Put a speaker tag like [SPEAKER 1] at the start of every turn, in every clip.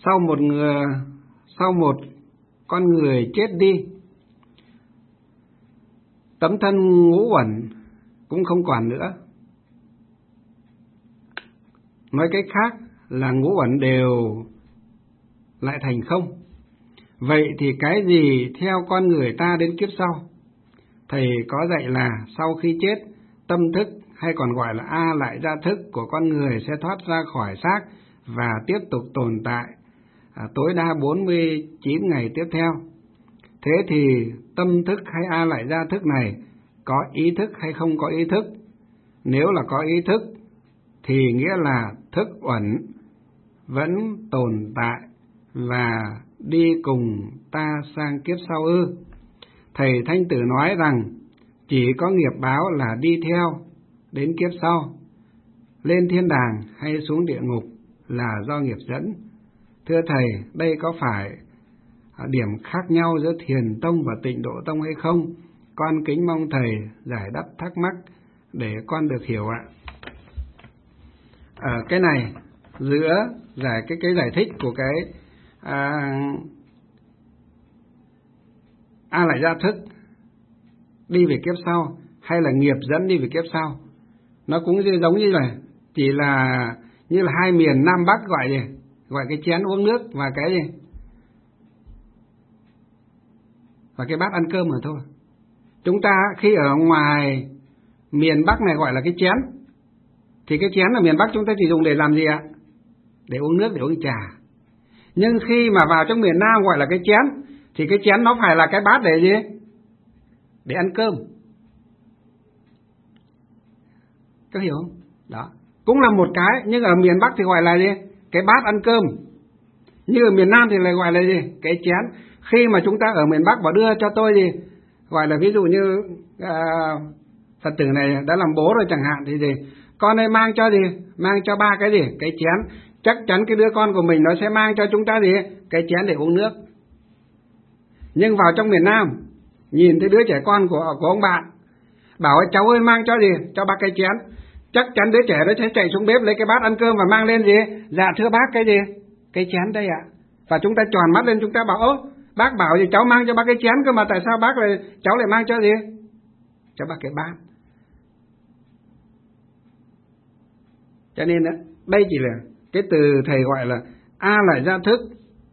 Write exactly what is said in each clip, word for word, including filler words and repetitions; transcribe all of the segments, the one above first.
[SPEAKER 1] sau một người, sau một con người chết đi, tấm thân ngũ uẩn cũng không còn nữa. Nói cách khác là ngũ uẩn đều lại thành không. Vậy thì cái gì theo con người ta đến kiếp sau? Thầy có dạy là sau khi chết, tâm thức hay còn gọi là A lại gia thức của con người sẽ thoát ra khỏi xác và tiếp tục tồn tại à, tối đa bốn mươi chín ngày tiếp theo. Thế thì tâm thức hay A lại gia thức này có ý thức hay không có ý thức? Nếu là có ý thức thì nghĩa là thức uẩn vẫn tồn tại và đi cùng ta sang kiếp sau ư? Thầy Thanh Tử nói rằng chỉ có nghiệp báo là đi theo đến kiếp sau, lên thiên đàng hay xuống địa ngục là do nghiệp dẫn. Thưa thầy, đây có phải điểm khác nhau giữa Thiền Tông và Tịnh Độ Tông hay không? Con kính mong thầy giải đáp thắc mắc để con được hiểu ạ. Ở cái này giữa giải cái cái giải thích của cái à, A lại gia thức đi về kiếp sau hay là nghiệp dẫn đi về kiếp sau, nó cũng giống như là chỉ là như là hai miền Nam Bắc gọi gì, gọi cái chén uống nước và cái gì và cái bát ăn cơm mà thôi. Chúng ta khi ở ngoài miền Bắc này gọi là cái chén, thì cái chén ở miền Bắc chúng ta chỉ dùng để làm gì ạ? Để uống nước, để uống trà. Nhưng khi mà vào trong miền Nam gọi là cái chén, thì cái chén nó phải là cái bát để gì? Để ăn cơm. Có hiểu không? Đó. Cũng là một cái, nhưng ở miền Bắc thì gọi là gì? Cái bát ăn cơm. Như ở miền Nam thì lại gọi là gì? Cái chén. Khi mà chúng ta ở miền Bắc bảo đưa cho tôi gì? Gọi là ví dụ như à, Phật tử này đã làm bố rồi chẳng hạn thì gì? Con ơi mang cho gì? Mang cho ba cái gì? Cái chén. Chắc chắn cái đứa con của mình nó sẽ mang cho chúng ta gì? Cái chén để uống nước. Nhưng vào trong miền Nam, nhìn thấy đứa trẻ con của, của ông bạn, bảo cháu ơi mang cho gì? Cho bác cái chén. Chắc chắn đứa trẻ nó sẽ chạy xuống bếp lấy cái bát ăn cơm và mang lên gì? Dạ thưa bác cái gì? Cái chén đây ạ. Và chúng ta tròn mắt lên, chúng ta bảo ố, bác bảo gì cháu mang cho bác cái chén cơ mà tại sao bác lại cháu lại mang cho gì? Cho bác cái bát. Cho nên đây chỉ là cái từ thầy gọi là A lại gia thức.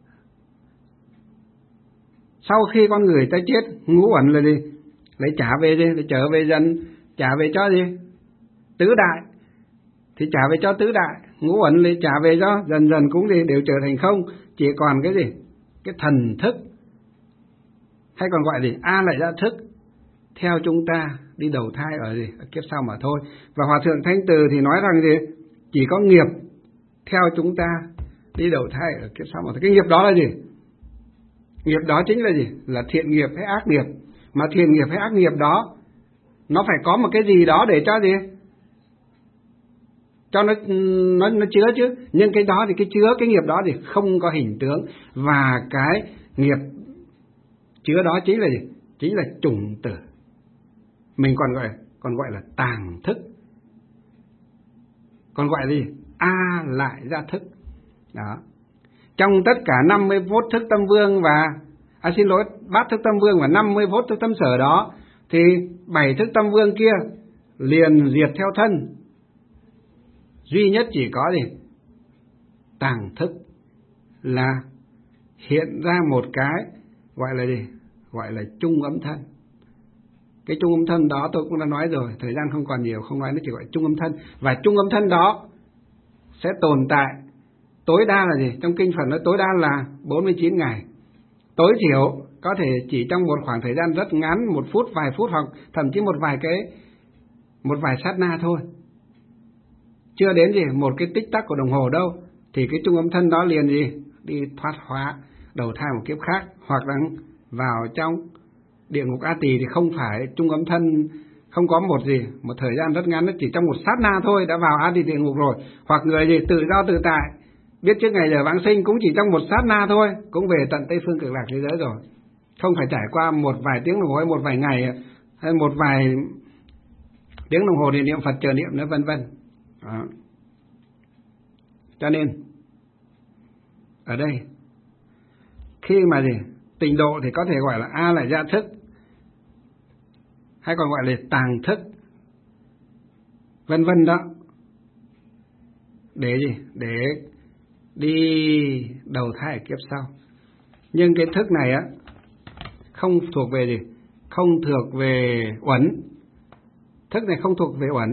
[SPEAKER 1] Sau khi con người ta chết, ngũ uẩn là gì? Lấy trả về gì? Để trở về dần, trả về cho gì? Tứ đại. Thì trả về cho tứ đại. Ngũ uẩn lấy trả về cho dần dần cũng gì? Đều trở thành không. Chỉ còn cái gì? Cái thần thức. Hay còn gọi gì? A lại gia thức. Theo chúng ta đi đầu thai ở gì? Ở kiếp sau mà thôi. Và Hòa Thượng Thanh Từ thì nói rằng gì? Chỉ có nghiệp theo chúng ta đi đầu thai ở kiếp sau mà thôi. Cái nghiệp đó là gì? Nghiệp đó chính là gì? Là thiện nghiệp hay ác nghiệp. Mà thiện nghiệp hay ác nghiệp đó nó phải có một cái gì đó để cho gì? Cho nó nó nó chứa chứ. Nhưng cái đó thì cái chứa cái nghiệp đó thì không có hình tướng. Và cái nghiệp chứa đó chính là gì? Chính là chủng tử. Mình còn gọi còn gọi là tàng thức. Còn gọi là gì? A lại gia thức. Đó. Trong tất cả năm mươi phút thức tâm vương và à xin lỗi, bát thức tâm vương và năm mươi phút thức tâm sở đó thì bảy thức tâm vương kia liền diệt theo thân. Duy nhất chỉ có gì? Tàng thức là hiện ra một cái gọi là gì? Gọi là trung âm thân. Cái trung âm thân đó tôi cũng đã nói rồi, thời gian không còn nhiều, không nói, nó chỉ gọi trung âm thân. Và trung âm thân đó sẽ tồn tại tối đa là gì? Trong kinh Phật nói tối đa là bốn mươi chín ngày. Tối thiểu có thể chỉ trong một khoảng thời gian rất ngắn, một phút, vài phút hoặc thậm chí một vài cái một vài sát na thôi. Chưa đến gì một cái tích tắc của đồng hồ đâu thì cái trung âm thân đó liền gì? Đi thoát hóa đầu thai một kiếp khác, hoặc là vào trong địa ngục A Tỳ thì không phải trung âm thân, không có một gì, một thời gian rất ngắn, nó chỉ trong một sát na thôi đã vào A Tỳ địa ngục rồi. Hoặc người gì tự do tự tại, biết trước ngày giờ vãng sinh cũng chỉ trong một sát na thôi, cũng về tận Tây Phương Cực Lạc thế giới rồi. Không phải trải qua một vài tiếng đồng hồ hay một vài ngày hay một vài tiếng đồng hồ để niệm Phật chờ niệm nữa vân vân. Cho nên ở đây. Khi mà gì tịnh độ thì có thể gọi là A lại gia thức, hay còn gọi là tàng thức, vân vân đó. Để gì? Để đi đầu thai ở kiếp sau. Nhưng cái thức này á không thuộc về gì? Không thuộc về uẩn. Thức này không thuộc về uẩn.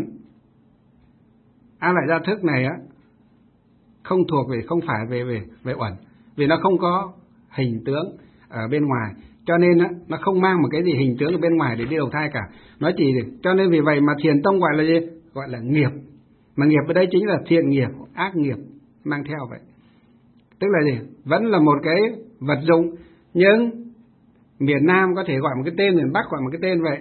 [SPEAKER 1] A lại gia thức này á không thuộc về, không phải về về về uẩn, vì nó không có hình tướng ở bên ngoài, cho nên á nó không mang một cái gì hình tướng ở bên ngoài để đi đầu thai cả. Nó chỉ cho nên vì vậy mà thiền tông gọi là gì? Gọi là nghiệp. Mà nghiệp ở đây chính là thiện nghiệp, ác nghiệp mang theo vậy. Tức là gì? Vẫn là một cái vật dụng, nhưng miền Nam có thể gọi một cái tên, miền Bắc gọi một cái tên vậy.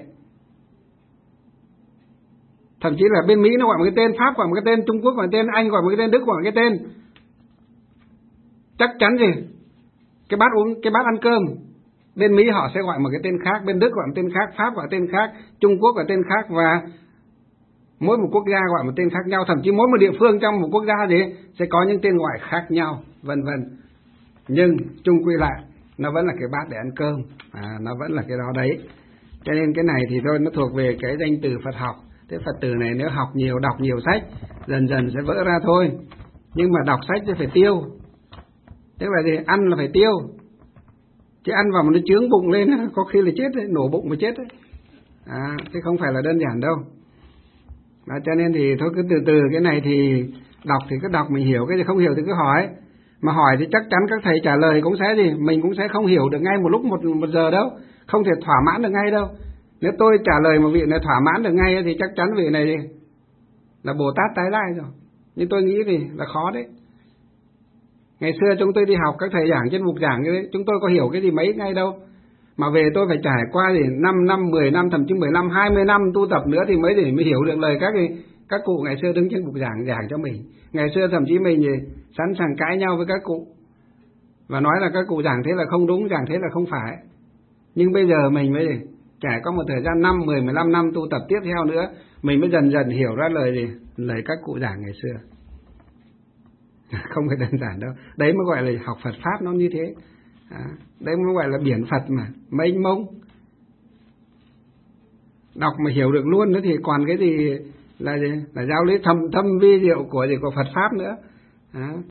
[SPEAKER 1] Thậm chí là bên Mỹ nó gọi một cái tên, Pháp gọi một cái tên, Trung Quốc gọi một cái tên, Anh gọi một cái tên, Đức gọi một cái tên. Chắc chắn gì? Cái bát uống, cái bát ăn cơm, bên Mỹ họ sẽ gọi một cái tên khác, bên Đức gọi một tên khác, Pháp gọi tên khác, Trung Quốc gọi tên khác, và mỗi một quốc gia gọi một tên khác nhau. Thậm chí mỗi một địa phương trong một quốc gia gì sẽ có những tên gọi khác nhau, vân vân. Nhưng chung quy lại nó vẫn là cái bát để ăn cơm, à, nó vẫn là cái đó đấy. Cho nên cái này thì thôi, nó thuộc về cái danh từ Phật học. Thế Phật tử này nếu học nhiều, đọc nhiều sách, dần dần sẽ vỡ ra thôi. Nhưng mà đọc sách thì phải tiêu. Tức là gì? Ăn là phải tiêu. Chứ ăn vào mà nó chướng bụng lên, có khi là chết đấy, nổ bụng mà chết đấy. À, chứ không phải là đơn giản đâu. Đó, cho nên thì thôi cứ từ từ, cái này thì đọc thì cứ đọc, mình hiểu, cái gì không hiểu thì cứ hỏi. Mà hỏi thì chắc chắn các thầy trả lời cũng sẽ gì, mình cũng sẽ không hiểu được ngay một lúc một, một giờ đâu. Không thể thỏa mãn được ngay đâu. Nếu tôi trả lời một vị này thỏa mãn được ngay thì chắc chắn vị này đi là Bồ Tát tái lai rồi. Nhưng tôi nghĩ thì là khó đấy. Ngày xưa chúng tôi đi học, các thầy giảng trên bục giảng như thế, chúng tôi có hiểu cái gì mấy ngay đâu. Mà về tôi phải trải qua thì năm năm, mười năm, thậm chí mười năm, hai mươi năm tu tập nữa thì mới để mới hiểu được lời các các cụ ngày xưa đứng trên bục giảng giảng cho mình. Ngày xưa thậm chí mình thì sẵn sàng cãi nhau với các cụ và nói là các cụ giảng thế là không đúng, giảng thế là không phải. Nhưng bây giờ mình mới trải qua một thời gian năm, mười, mười lăm năm tu tập tiếp theo nữa, mình mới dần dần hiểu ra lời gì, lời các cụ giảng ngày xưa. Không phải đơn giản đâu. Đấy mới gọi là học Phật Pháp, nó như thế. À, đấy mới gọi là biển Phật mà, mênh mông. Đọc mà hiểu được luôn nữa thì còn cái gì là gì? Là giáo lý thâm thâm vi diệu của gì của Phật Pháp nữa. À.